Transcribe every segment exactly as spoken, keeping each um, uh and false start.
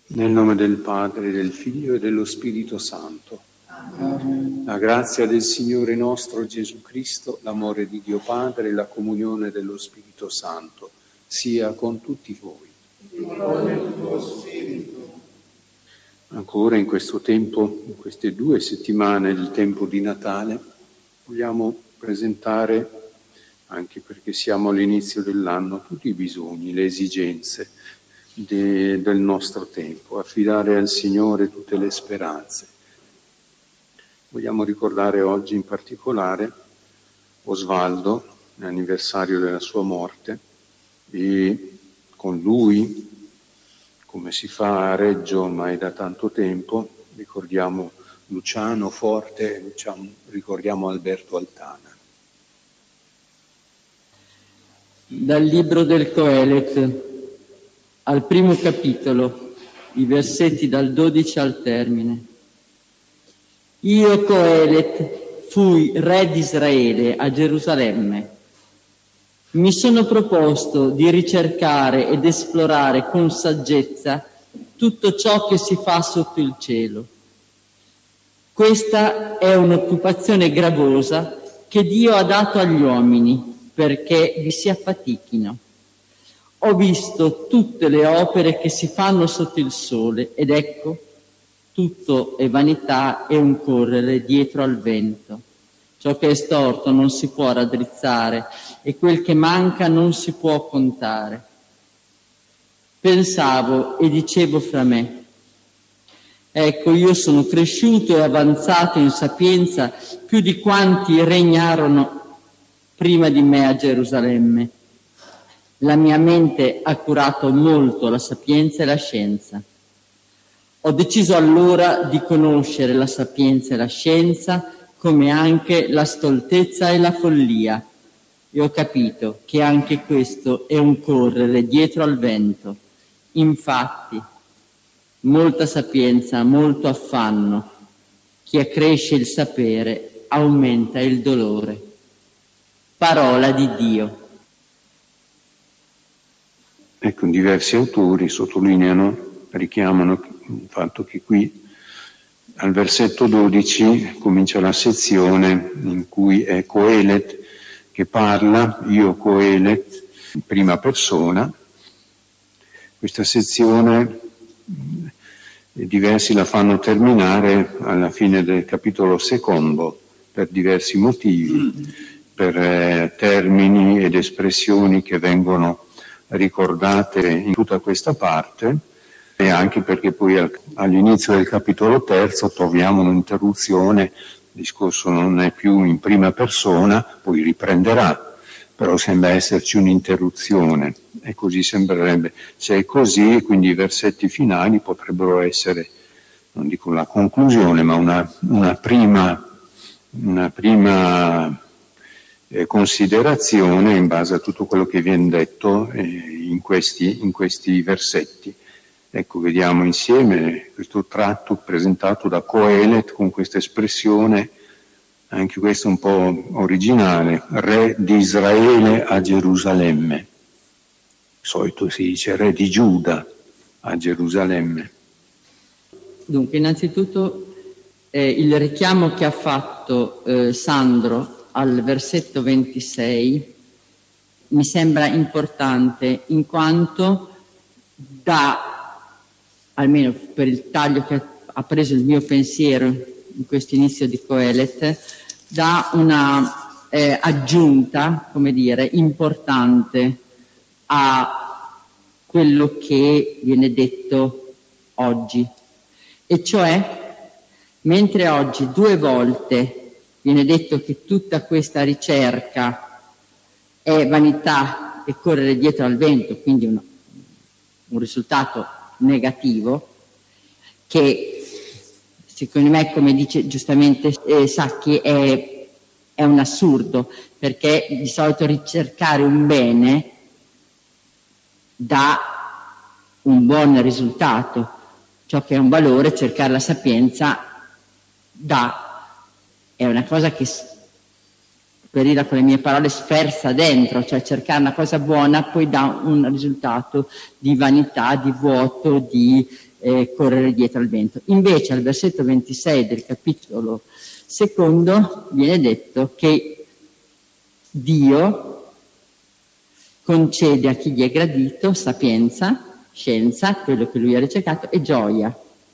Nel nome del Padre, del Figlio e dello Spirito Santo. Amen. La grazia del Signore nostro Gesù Cristo, l'amore di Dio Padre e la comunione dello Spirito Santo sia con tutti voi. E con il tuo Spirito. Ancora in questo tempo, in queste due settimane del tempo di Natale, vogliamo presentare, anche perché siamo all'inizio dell'anno, tutti i bisogni, le esigenze De, del nostro tempo, affidare al Signore tutte le speranze. Vogliamo ricordare oggi in particolare Osvaldo, l'anniversario della sua morte, e con lui, come si fa a Reggio ormai da tanto tempo, ricordiamo Luciano Forte, Luciano, ricordiamo Alberto Altana. Dal libro del Coelet, al primo capitolo, i versetti dal dodici al termine. Io, Coelet, fui re di Israele a Gerusalemme. Mi sono proposto di ricercare ed esplorare con saggezza tutto ciò che si fa sotto il cielo. Questa è un'occupazione gravosa che Dio ha dato agli uomini perché vi si affatichino. Ho visto tutte le opere che si fanno sotto il sole ed ecco, tutto è vanità e un correre dietro al vento. Ciò che è storto non si può raddrizzare e quel che manca non si può contare. Pensavo e dicevo fra me, ecco, io sono cresciuto e avanzato in sapienza più di quanti regnarono prima di me a Gerusalemme. La mia mente ha curato molto la sapienza e la scienza. Ho deciso allora di conoscere la sapienza e la scienza, come anche la stoltezza e la follia, e ho capito che anche questo è un correre dietro al vento. Infatti, molta sapienza, molto affanno. Chi accresce il sapere aumenta il dolore. Parola di Dio. Ecco, diversi autori sottolineano, richiamano il fatto che qui al versetto dodici comincia la sezione in cui è Coelet che parla, io Coelet, in prima persona. Questa sezione diversi la fanno terminare alla fine del capitolo secondo per diversi motivi, per eh, termini ed espressioni che vengono ricordate in tutta questa parte, e anche perché poi all'inizio del capitolo terzo troviamo un'interruzione, il discorso non è più in prima persona, poi riprenderà, però sembra esserci un'interruzione, e così sembrerebbe. Se è così, quindi i versetti finali potrebbero essere, non dico la conclusione, ma una, una prima, una prima Eh, considerazione in base a tutto quello che viene detto eh, in, questi, in questi versetti. Ecco, vediamo insieme questo tratto presentato da Coelet con questa espressione, anche questo un po' originale, re di Israele a Gerusalemme. Di solito si dice re di Giuda a Gerusalemme. Dunque, innanzitutto eh, il richiamo che ha fatto eh, Sandro al versetto ventisei mi sembra importante in quanto dà, almeno per il taglio che ha preso il mio pensiero in questo inizio di Coelet, dà una eh, aggiunta, come dire, importante a quello che viene detto oggi, e cioè mentre oggi due volte viene detto che tutta questa ricerca è vanità e correre dietro al vento, quindi un, un risultato negativo, che secondo me, come dice giustamente eh, Sacchi, è, è un assurdo, perché di solito ricercare un bene dà un buon risultato, ciò che è un valore, cercare la sapienza dà. È una cosa che per dirla con le mie parole, sferza dentro, cioè cercare una cosa buona poi dà un risultato di vanità, di vuoto, di eh, correre dietro al vento. Invece al versetto ventisei del capitolo secondo viene detto che Dio concede a chi gli è gradito sapienza, scienza, quello che lui ha ricercato, e gioia,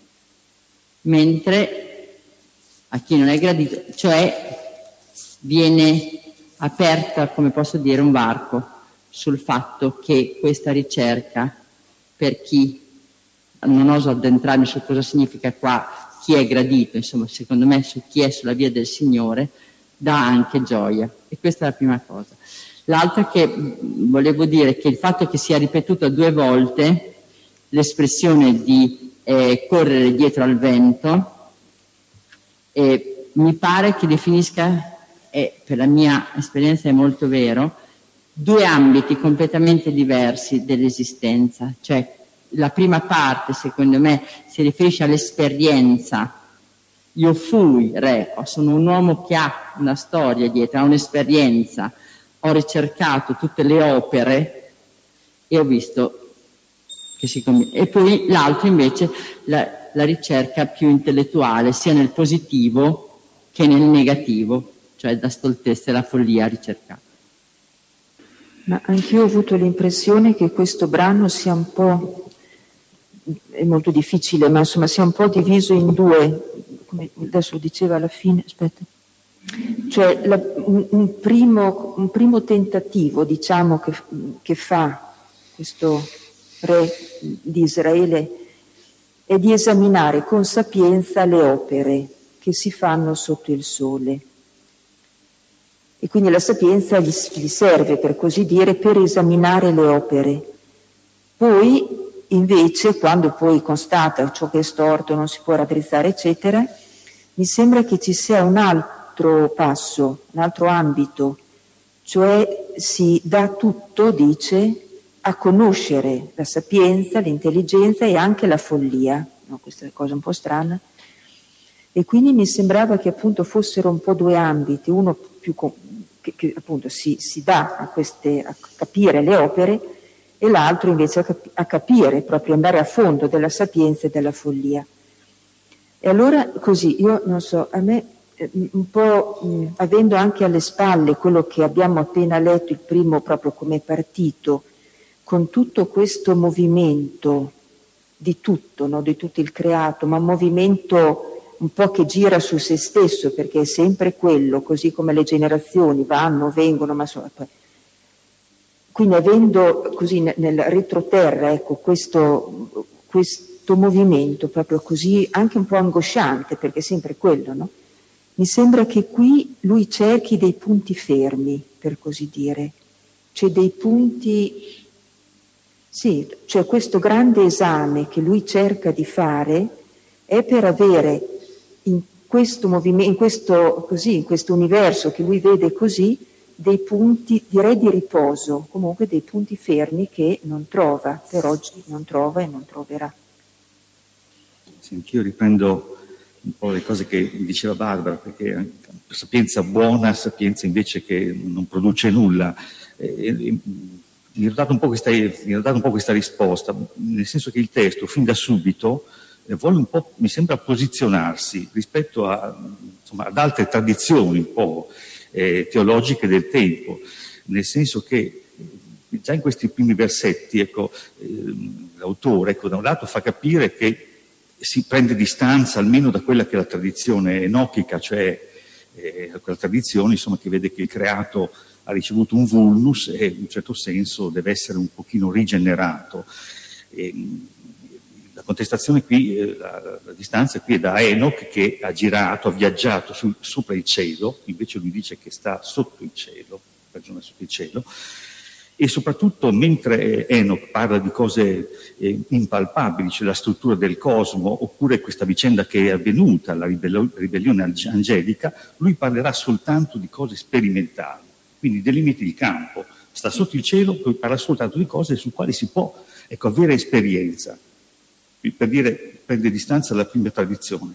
mentre a chi non è gradito, cioè viene aperta, come posso dire, un varco sul fatto che questa ricerca, per chi, non oso addentrarmi su cosa significa qua, chi è gradito, insomma, secondo me su chi è sulla via del Signore, dà anche gioia. E questa è la prima cosa. L'altra che volevo dire è che il fatto che sia ripetuta due volte l'espressione di eh, correre dietro al vento, eh, mi pare che definisca, e per la mia esperienza è molto vero, due ambiti completamente diversi dell'esistenza. Cioè la prima parte, secondo me, si riferisce all'esperienza. Io fui re, sono un uomo che ha una storia dietro, ha un'esperienza, ho ricercato tutte le opere e ho visto che si combina. E poi l'altro invece, la, la ricerca più intellettuale, sia nel positivo che nel negativo, cioè la stoltezza e la follia ricercata. Ma anch'io ho avuto l'impressione che questo brano sia un po', è molto difficile, ma insomma sia un po' diviso in due, come adesso lo diceva alla fine, aspetta, cioè la, un, un, primo, un primo tentativo, diciamo, che, che fa questo re di Israele è di esaminare con sapienza le opere che si fanno sotto il sole. E quindi la sapienza gli, gli serve, per così dire, per esaminare le opere. Poi, invece, quando poi constata ciò che è storto, non si può raddrizzare, eccetera, mi sembra che ci sia un altro passo, un altro ambito, cioè si dà tutto, dice, a conoscere la sapienza, l'intelligenza e anche la follia. No, questa è una cosa un po' strana. E quindi mi sembrava che appunto fossero un po' due ambiti, uno più che, che appunto si, si dà a, queste, a capire le opere, e l'altro invece a, cap- a capire, proprio andare a fondo della sapienza e della follia. E allora così, io non so, a me eh, un po' mh, avendo anche alle spalle quello che abbiamo appena letto, il primo proprio come partito, con tutto questo movimento di tutto, no? Di tutto il creato, ma un movimento un po' che gira su se stesso, perché è sempre quello, così come le generazioni vanno, vengono, ma so, quindi avendo così nel retroterra, ecco, questo, questo movimento proprio così, anche un po' angosciante, perché è sempre quello, no? Mi sembra che qui lui cerchi dei punti fermi, per così dire, cioè dei punti, sì, cioè questo grande esame che lui cerca di fare è per avere in questo movimento, in questo, così, in questo universo che lui vede così, dei punti, direi di riposo, comunque dei punti fermi che non trova, per oggi non trova e non troverà. Sì, anch'io riprendo un po' le cose che diceva Barbara, perché sapienza buona, sapienza invece che non produce nulla. E, e, mi ha dato un po' questa, mi ha dato un po' questa risposta, nel senso che il testo, fin da subito, vuole un po', mi sembra, posizionarsi rispetto a, insomma, ad altre tradizioni un po' eh, teologiche del tempo, nel senso che eh, già in questi primi versetti, ecco, eh, l'autore, ecco, da un lato fa capire che si prende distanza almeno da quella che è la tradizione enochica, cioè eh, quella tradizione, insomma, che vede che il creato ha ricevuto un vulnus e in un certo senso deve essere un pochino rigenerato. E, la contestazione qui, eh, la, la distanza qui è da Enoch che ha girato, ha viaggiato su, sopra il cielo, invece lui dice che sta sotto il cielo, ragiona sotto il cielo, e soprattutto mentre Enoch parla di cose eh, impalpabili, cioè la struttura del cosmo, oppure questa vicenda che è avvenuta, la ribello- ribellione angelica, lui parlerà soltanto di cose sperimentali, quindi dei limiti di campo. Sta sotto il cielo, poi parla soltanto di cose su quali si può, ecco, avere esperienza. Per dire, prende distanza dalla prima tradizione.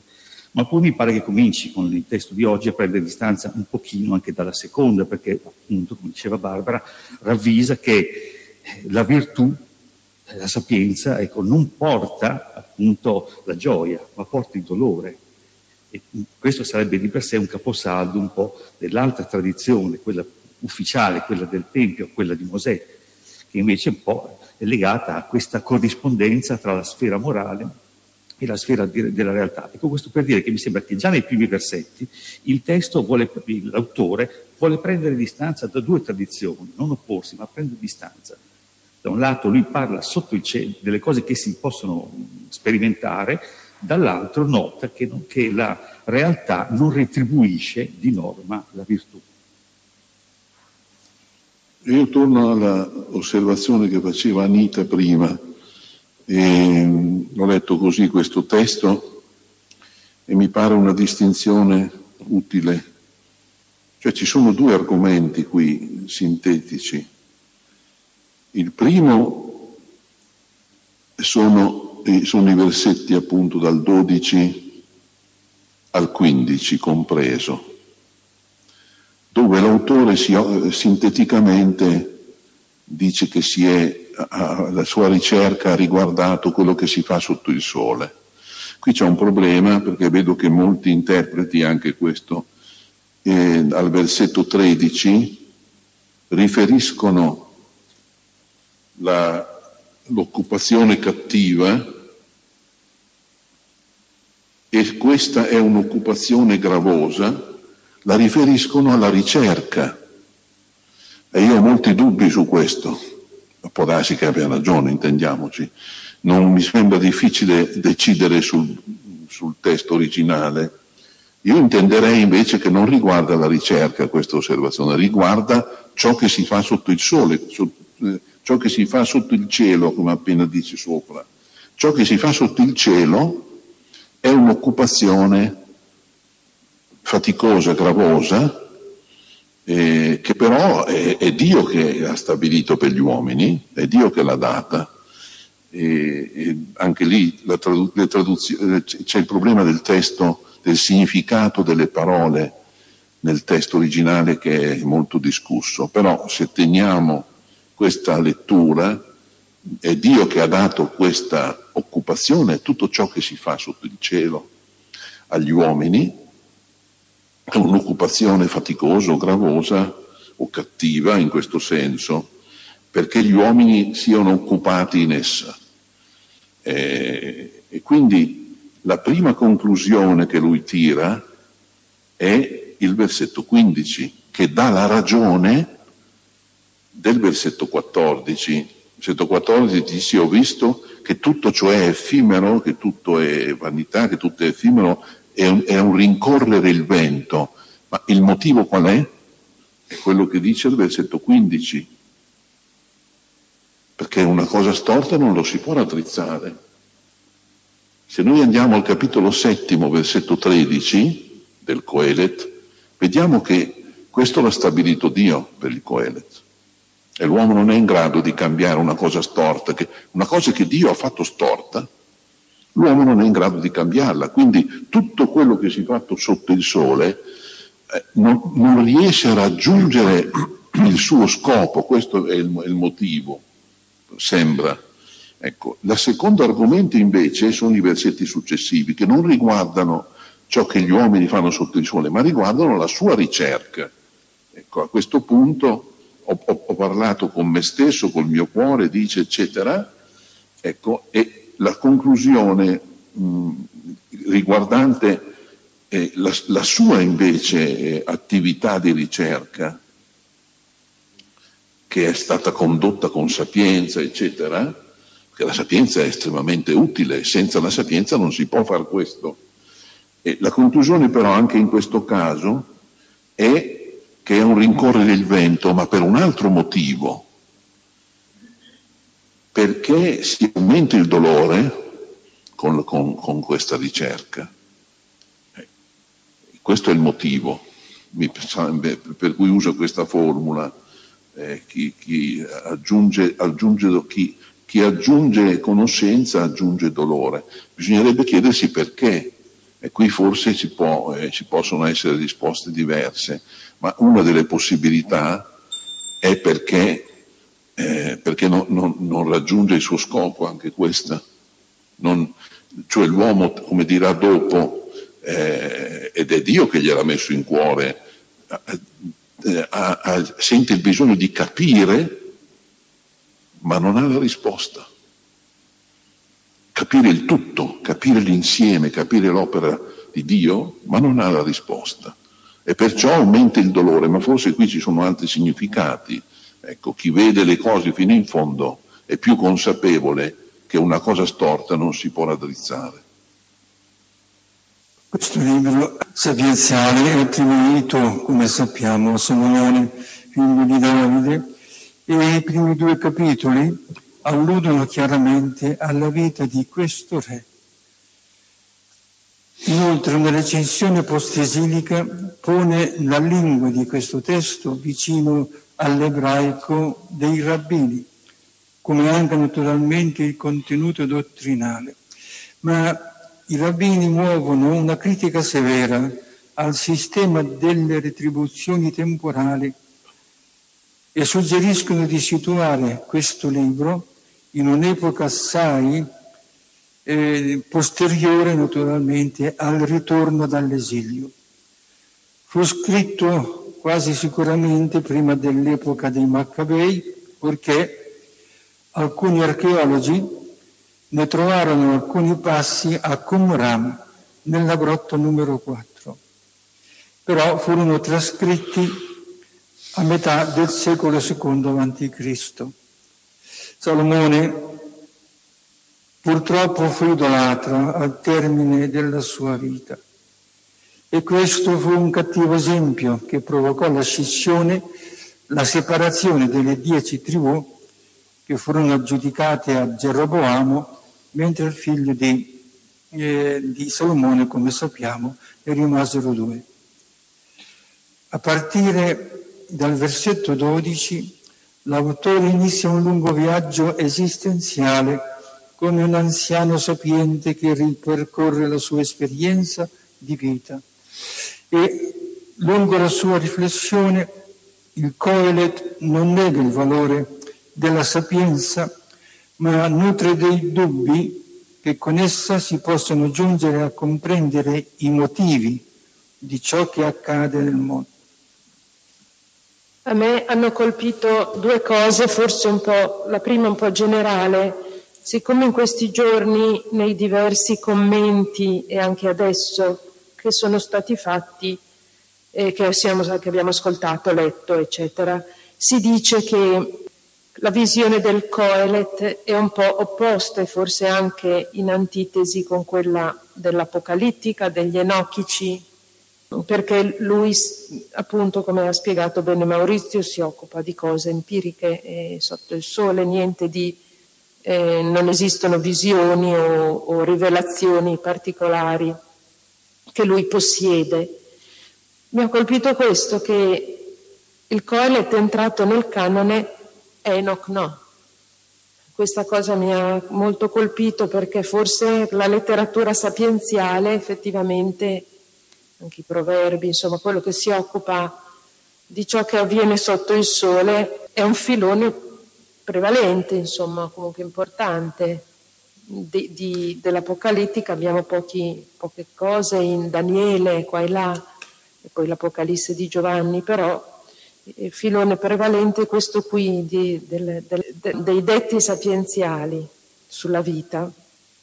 Ma poi mi pare che cominci con il testo di oggi a prendere distanza un pochino anche dalla seconda, perché appunto, come diceva Barbara, ravvisa che la virtù, la sapienza, ecco, non porta appunto la gioia, ma porta il dolore. E questo sarebbe di per sé un caposaldo un po' dell'altra tradizione, quella ufficiale, quella del Tempio, quella di Mosè, che invece un po' è legata a questa corrispondenza tra la sfera morale e la sfera di, della realtà. Ecco, questo per dire che mi sembra che già nei primi versetti il testo vuole, l'autore vuole prendere distanza da due tradizioni, non opporsi, ma prendere distanza. Da un lato lui parla sotto il cielo delle cose che si possono sperimentare, dall'altro nota che, non, che la realtà non retribuisce di norma la virtù. Io torno all'osservazione che faceva Anita prima. E ho letto così questo testo e mi pare una distinzione utile. Cioè ci sono due argomenti qui sintetici. Il primo sono, sono i versetti appunto dal dodici al quindici compreso, dove l'autore si, sinteticamente dice che si è, la sua ricerca ha riguardato quello che si fa sotto il sole. Qui c'è un problema, perché vedo che molti interpreti, anche questo, eh, al versetto tredici, riferiscono la, l'occupazione cattiva, e questa è un'occupazione gravosa, la riferiscono alla ricerca. E io ho molti dubbi su questo. Può darsi che abbia ragione, intendiamoci. Non mi sembra difficile decidere sul, sul testo originale. Io intenderei invece che non riguarda la ricerca questa osservazione, riguarda ciò che si fa sotto il sole, su, eh, ciò che si fa sotto il cielo, come appena dice sopra. Ciò che si fa sotto il cielo è un'occupazione faticosa, gravosa, Eh, che però è, è Dio che ha stabilito per gli uomini, è Dio che l'ha data. E, e anche lì la tradu- le traduzioni, c'è il problema del testo, del significato delle parole nel testo originale, che è molto discusso. Però se teniamo questa lettura, è Dio che ha dato questa occupazione, tutto ciò che si fa sotto il cielo agli uomini. È un'occupazione faticosa o gravosa o cattiva in questo senso, perché gli uomini siano occupati in essa. E, e quindi la prima conclusione che lui tira è il versetto quindici, che dà la ragione del versetto quattordici. Il versetto quattordici dice: ho visto che tutto ciò è effimero, che tutto è vanità, che tutto è effimero, è un, è un rincorrere il vento. Ma il motivo qual è? È quello che dice il versetto quindici. Perché una cosa storta non lo si può raddrizzare. Se noi andiamo al capitolo settimo, versetto tredici del Coelet, vediamo che questo l'ha stabilito Dio per il Coelet. E l'uomo non è in grado di cambiare una cosa storta, che, una cosa che Dio ha fatto storta, l'uomo non è in grado di cambiarla. Quindi tutto quello che si è fatto sotto il sole eh, non, non riesce a raggiungere il suo scopo. Questo è il, è il motivo, sembra. Ecco, il secondo argomento invece sono i versetti successivi, che non riguardano ciò che gli uomini fanno sotto il sole, ma riguardano la sua ricerca. Ecco, a questo punto ho, ho, ho parlato con me stesso, col mio cuore, dice, eccetera. Ecco, e la conclusione mh, riguardante eh, la, la sua invece eh, attività di ricerca, che è stata condotta con sapienza, eccetera, perché la sapienza è estremamente utile, senza la sapienza non si può fare questo. E la conclusione però anche in questo caso è che è un rincorrere il vento, ma per un altro motivo, perché si aumenta il dolore con, con, con questa ricerca. Eh, questo è il motivo mi, per cui uso questa formula. Eh, chi, chi, aggiunge, aggiunge, chi, chi aggiunge conoscenza aggiunge dolore. Bisognerebbe chiedersi perché E qui forse ci, può, eh, ci possono essere risposte diverse, ma una delle possibilità è perché, eh, perché non, non, non raggiunge il suo scopo, anche questa. Non, cioè l'uomo, come dirà dopo, eh, ed è Dio che gliel'ha messo in cuore, eh, ha, ha, sente il bisogno di capire, ma non ha la risposta. Capire il tutto, capire l'insieme, capire l'opera di Dio, ma non ha la risposta. E perciò aumenta il dolore, ma forse qui ci sono altri significati. Ecco, chi vede le cose fino in fondo è più consapevole che una cosa storta non si può raddrizzare. Questo libro sapienziale è attribuito, come sappiamo, a Salomone, figlio di Davide, e i primi due capitoli alludono chiaramente alla vita di questo re. Inoltre una recensione post-esilica pone la lingua di questo testo vicino all'ebraico dei rabbini, come anche naturalmente il contenuto dottrinale. Ma i rabbini muovono una critica severa al sistema delle retribuzioni temporali e suggeriscono di situare questo libro in un'epoca assai eh, posteriore naturalmente al ritorno dall'esilio. Fu scritto quasi sicuramente prima dell'epoca dei Maccabei, perché alcuni archeologi ne trovarono alcuni passi a Qumran, nella grotta numero quattro, però furono trascritti a metà del secolo secondo avanti Cristo. Salomone purtroppo fu idolatra al termine della sua vita e questo fu un cattivo esempio che provocò la scissione, la separazione delle dieci tribù che furono aggiudicate a Geroboamo, mentre il figlio di, eh, di Salomone, come sappiamo, ne rimasero due. A partire dal versetto dodici, l'autore inizia un lungo viaggio esistenziale come un anziano sapiente che ripercorre la sua esperienza di vita. E lungo la sua riflessione il Coelet non nega il valore della sapienza, ma nutre dei dubbi che con essa si possono giungere a comprendere i motivi di ciò che accade nel mondo. A me hanno colpito due cose, forse un po', la prima un po' generale, siccome in questi giorni nei diversi commenti e anche adesso che sono stati fatti, eh, che, siamo, che abbiamo ascoltato, letto, eccetera, si dice che la visione del Coelet è un po' opposta e forse anche in antitesi con quella dell'Apocalittica, degli Enochici, perché lui, appunto, come ha spiegato bene Maurizio, si occupa di cose empiriche e sotto il sole, niente di, eh, non esistono visioni o, o rivelazioni particolari che lui possiede. Mi ha colpito questo, che il Coelet è entrato nel canone, Enoch no. Questa cosa mi ha molto colpito perché forse la letteratura sapienziale effettivamente, anche i proverbi, insomma quello che si occupa di ciò che avviene sotto il sole, è un filone prevalente, insomma comunque importante. Di, di, dell'Apocalittica abbiamo pochi, poche cose in Daniele, qua e là, e poi l'Apocalisse di Giovanni, però il filone prevalente è questo qui di, del, del, de, dei detti sapienziali sulla vita.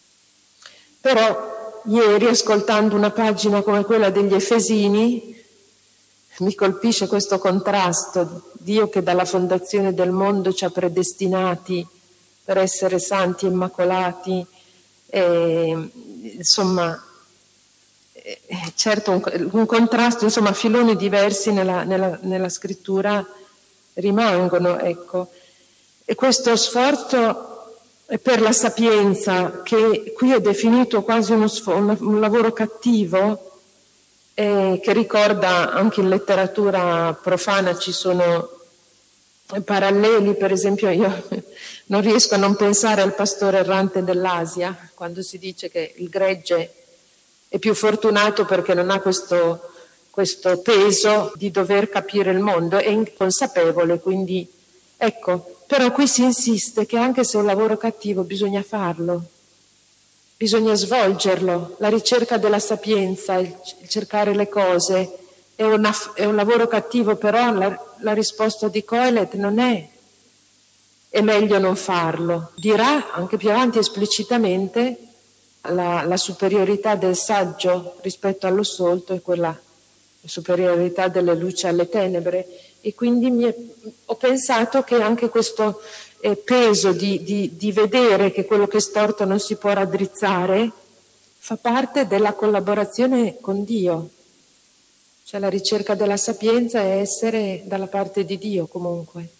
Però ieri, ascoltando una pagina come quella degli Efesini, mi colpisce questo contrasto. Dio che dalla fondazione del mondo ci ha predestinati per essere santi e immacolati, e, insomma, eh, certo un, un contrasto, insomma, filoni diversi nella, nella, nella scrittura rimangono, ecco. E questo sforzo per la sapienza, che qui è definito quasi uno un, un lavoro cattivo, eh, che ricorda anche in letteratura profana ci sono paralleli. Per esempio io non riesco a non pensare al pastore errante dell'Asia, quando si dice che il gregge è più fortunato perché non ha questo, questo peso di dover capire il mondo, è inconsapevole, quindi ecco, però qui si insiste che anche se è un lavoro cattivo bisogna farlo, bisogna svolgerlo, la ricerca della sapienza, il, il cercare le cose, è, una, è un lavoro cattivo, però la, la risposta di Kohelet non è è meglio non farlo. Dirà anche più avanti esplicitamente la, la superiorità del saggio rispetto allo stolto e quella la superiorità delle luci alle tenebre, e quindi mi è, ho pensato che anche questo eh, peso di, di, di vedere che quello che è storto non si può raddrizzare fa parte della collaborazione con Dio, cioè la ricerca della sapienza è essere dalla parte di Dio comunque.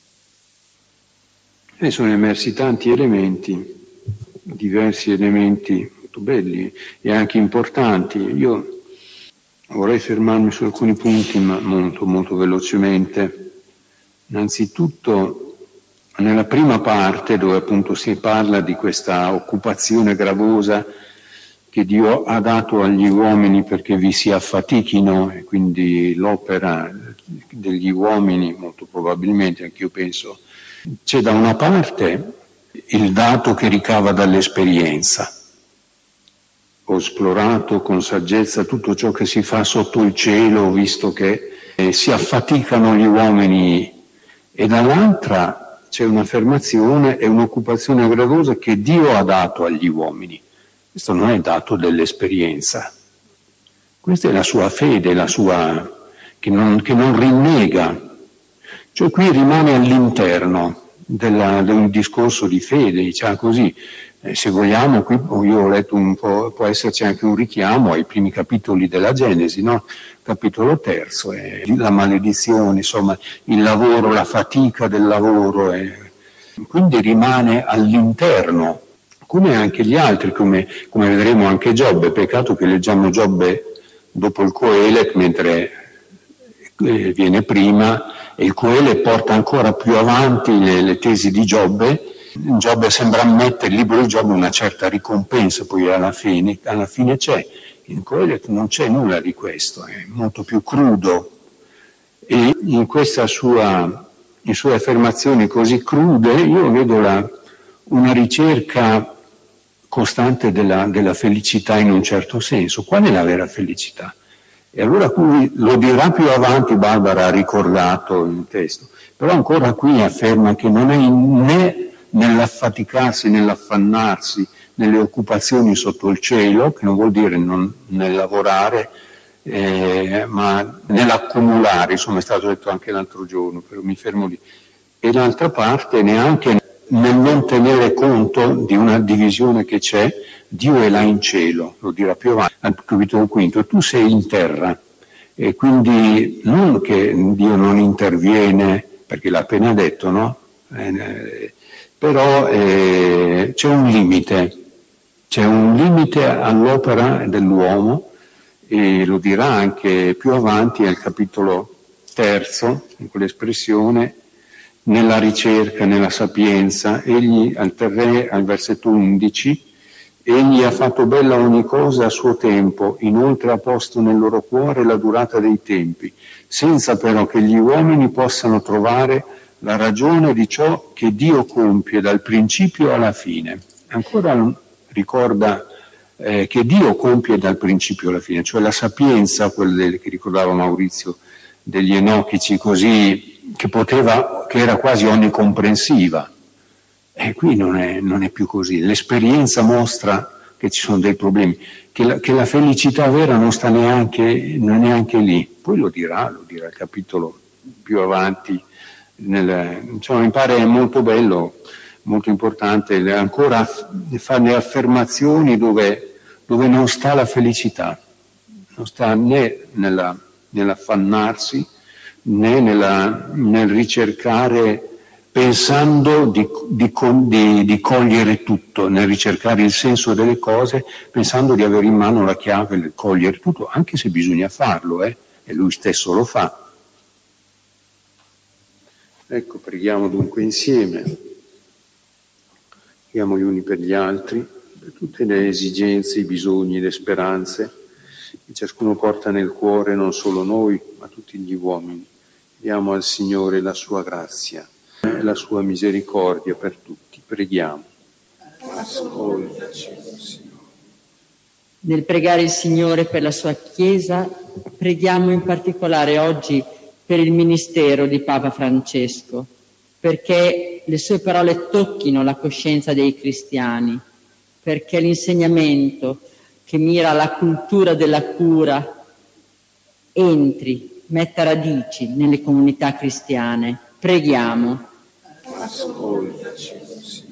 E sono emersi tanti elementi, diversi elementi molto belli e anche importanti. Io vorrei fermarmi su alcuni punti, ma molto, molto velocemente. Innanzitutto, nella prima parte, dove appunto si parla di questa occupazione gravosa che Dio ha dato agli uomini perché vi si affatichino, e quindi l'opera degli uomini, molto probabilmente, anch'io penso, c'è da una parte il dato che ricava dall'esperienza. Ho esplorato con saggezza tutto ciò che si fa sotto il cielo, visto che eh, si affaticano gli uomini, e dall'altra c'è un'affermazione e un'occupazione gravosa che Dio ha dato agli uomini. Questo non è dato dell'esperienza. Questa è la sua fede, la sua che non, che non rinnega. Cioè qui rimane all'interno della, di un discorso di fede, diciamo così. Eh, se vogliamo, qui io ho letto un po', può esserci anche un richiamo ai primi capitoli della Genesi, no? Capitolo terzo, eh, la maledizione, insomma, il lavoro, la fatica del lavoro, eh. Quindi rimane all'interno, come anche gli altri, come, come vedremo anche Giobbe. Peccato che leggiamo Giobbe dopo il Coelet, mentre eh, viene prima, e il Coelet porta ancora più avanti le, le tesi di Giobbe. Giobbe sembra ammettere, il libro di Giobbe, una certa ricompensa, poi alla fine, alla fine c'è. In Coelet non c'è nulla di questo, è molto più crudo. E in questa sua, in sue affermazioni così crude, io vedo la, una ricerca costante della, della felicità in un certo senso. Qual è la vera felicità? E allora qui lo dirà più avanti, Barbara ha ricordato il testo, però ancora qui afferma che non è né nell'affaticarsi, nell'affannarsi, nelle occupazioni sotto il cielo, che non vuol dire non, nel lavorare, eh, ma nell'accumulare, insomma è stato detto anche l'altro giorno, però mi fermo lì. E d'altra parte neanche nel non tenere conto di una divisione che c'è, Dio è là in cielo, lo dirà più avanti, al capitolo quinto, tu sei in terra, e quindi non che Dio non interviene, perché l'ha appena detto, no? Eh, però eh, c'è un limite, c'è un limite all'opera dell'uomo, e lo dirà anche più avanti al capitolo terzo, in quell'espressione, nella ricerca, nella sapienza. Egli, al, tre, al versetto undici, egli ha fatto bella ogni cosa a suo tempo, inoltre ha posto nel loro cuore la durata dei tempi, senza però che gli uomini possano trovare la ragione di ciò che Dio compie dal principio alla fine. Ancora ricorda eh, che Dio compie dal principio alla fine, cioè la sapienza, quella che ricordava Maurizio, degli enochici, così, che poteva, che era quasi onnicomprensiva. E qui non è, non è più così. L'esperienza mostra che ci sono dei problemi, che la, che la felicità vera non sta neanche, non è neanche lì. Poi lo dirà, lo dirà il capitolo più avanti. Nel, insomma, mi pare molto bello, molto importante, ancora fa le affermazioni dove, dove non sta la felicità, non sta né nella, nell'affannarsi né nella, nel ricercare pensando di, di, di, di cogliere tutto, nel ricercare il senso delle cose, pensando di avere in mano la chiave per cogliere tutto, anche se bisogna farlo, eh, e lui stesso lo fa. Ecco, preghiamo dunque insieme, preghiamo gli uni per gli altri, per tutte le esigenze, i bisogni, le speranze che ciascuno porta nel cuore, non solo noi, ma tutti gli uomini. Diamo al Signore la sua grazia e la sua misericordia per tutti. Preghiamo. Ascoltaci, Signore. Nel pregare il Signore per la sua Chiesa, preghiamo in particolare oggi per il ministero di Papa Francesco, perché le sue parole tocchino la coscienza dei cristiani, perché l'insegnamento che mira alla cultura della cura entri, metta radici nelle comunità cristiane. Preghiamo. Ascoltaci, Signore.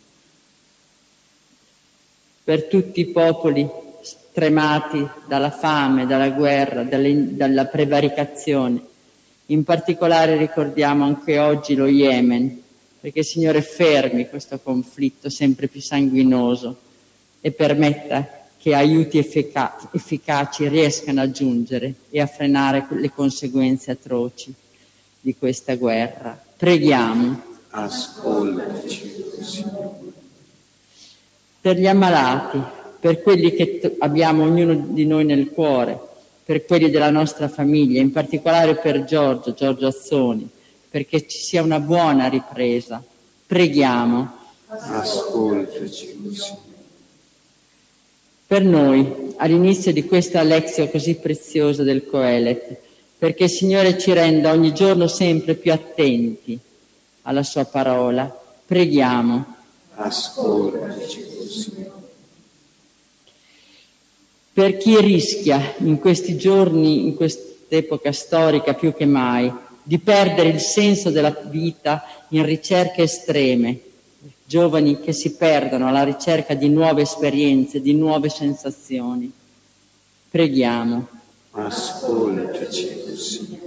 Per tutti i popoli stremati dalla fame, dalla guerra, dalle, dalla prevaricazione. In particolare ricordiamo anche oggi lo Yemen, perché il Signore fermi questo conflitto sempre più sanguinoso e permetta che aiuti effica- efficaci riescano a giungere e a frenare le conseguenze atroci di questa guerra. Preghiamo. Ascoltaci, Signore. Per gli ammalati, per quelli che t- abbiamo ognuno di noi nel cuore, per quelli della nostra famiglia, in particolare per Giorgio, Giorgio Azzoni, perché ci sia una buona ripresa. Preghiamo. Ascoltaci, Signore. Per noi, all'inizio di questa lezione così preziosa del Coelet, perché il Signore ci renda ogni giorno sempre più attenti alla sua parola. Preghiamo. Ascoltaci, Signore. Per chi rischia in questi giorni, in quest'epoca storica più che mai, di perdere il senso della vita in ricerche estreme, giovani che si perdono alla ricerca di nuove esperienze, di nuove sensazioni. Preghiamo. Ascoltaci, Signore.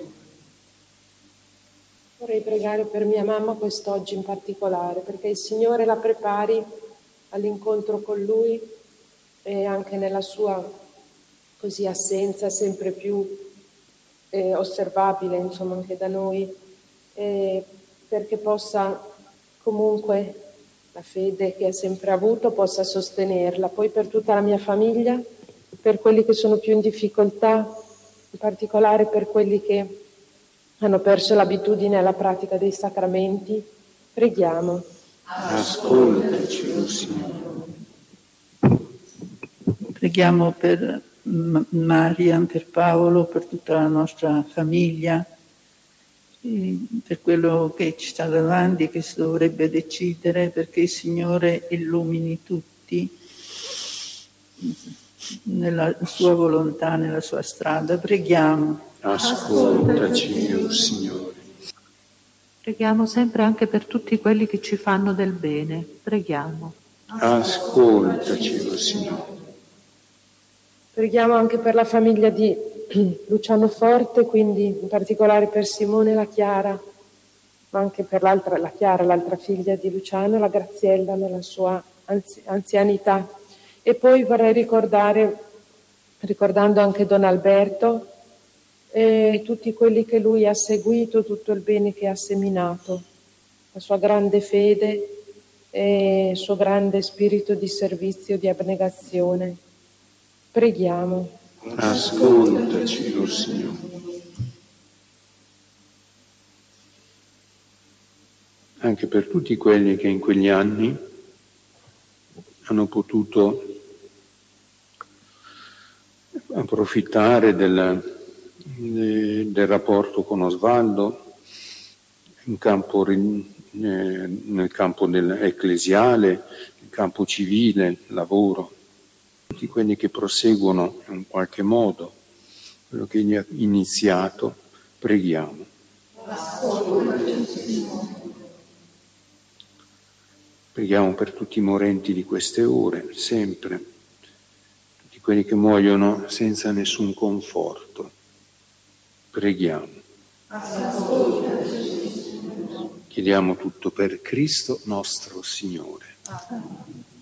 Vorrei pregare per mia mamma quest'oggi in particolare, perché il Signore la prepari all'incontro con Lui e anche nella sua così assenza sempre più eh, osservabile, insomma, anche da noi, eh, perché possa comunque la fede che ha sempre avuto possa sostenerla. Poi per tutta la mia famiglia, per quelli che sono più in difficoltà, in particolare per quelli che hanno perso l'abitudine alla pratica dei sacramenti, preghiamo. Ascoltaci, Signore. Preghiamo per Marian, per Paolo, per tutta la nostra famiglia, per quello che ci sta davanti, che si dovrebbe decidere, perché il Signore illumini tutti nella sua volontà, nella sua strada. Preghiamo. Ascoltaci, mio Signore. Preghiamo sempre anche per tutti quelli che ci fanno del bene. Preghiamo. Ascoltaci, mio Signore. Preghiamo anche per la famiglia di Luciano Forte, quindi in particolare per Simone e la Chiara, ma anche per l'altra, la Chiara, l'altra figlia di Luciano, la Graziella nella sua anzi, anzianità. E poi vorrei ricordare, ricordando anche Don Alberto, e tutti quelli che lui ha seguito, tutto il bene che ha seminato, la sua grande fede e il suo grande spirito di servizio, di abnegazione. Preghiamo. Ascoltaci, oh Signore. Anche per tutti quelli che in quegli anni hanno potuto approfittare del, del rapporto con Osvaldo in campo, nel campo del ecclesiale, nel campo civile, lavoro. Tutti quelli che proseguono in qualche modo quello che è iniziato, preghiamo. Preghiamo per tutti i morenti di queste ore, sempre, tutti quelli che muoiono senza nessun conforto. Preghiamo. Chiediamo tutto per Cristo nostro Signore.